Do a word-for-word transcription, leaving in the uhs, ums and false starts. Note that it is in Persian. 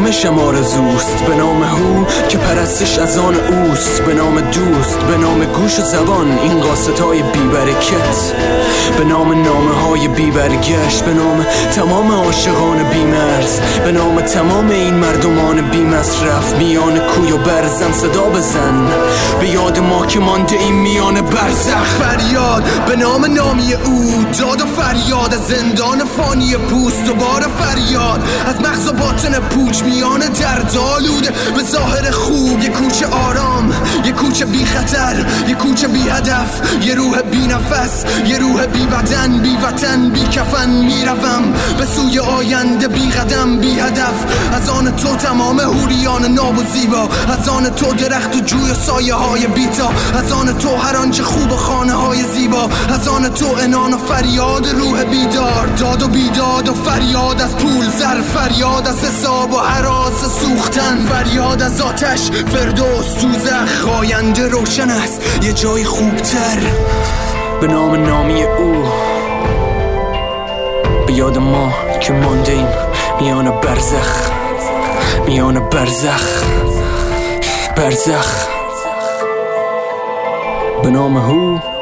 نامشم آرزوست، به نام هو که پرستش از آن اوست، به نام دوست، به نام گوش و زبان این قاصد های بی برکت، به نام نامه های بی برگشت، به نام تمام عاشقان بی مرز، به نام تمام این مردمان بی مصرف. میان کوی و برزن صدا بزن، به یاد ما که مانده این میان برزخ. فریاد به نام نامی او، داد و فریاد از زندان فانی پوست و بار فریاد از مغز و باطن پوچ میان دردآلوده به ظاهر خوب. یه کوچه آرام، یه کوچه بی خطر، یه کوچه بی هدف، یه روح بی نفس، یه روح بی بدن، بی وطن، بی کفن. میروم به سوی آینده بی قدم، بی هدف. از آن تو تمام حوریان ناب و زیبا، از آن تو درخت و جوی و سایه های بیتا، از آن تو هر آنچه خوب و خانه های زیبا، از آن تو انان و فریاد روح بیدار. داد و بیداد و فریاد از پول زر، فریاد از حساب و هراس سوختن، فریاد از آتش فردوس دوزخ. آینده روشن است یه جای خوبتر، به نام نامی او، به یاد ما که مانده ایم میان برزخ، میان برزخ، برزخ. به نام هو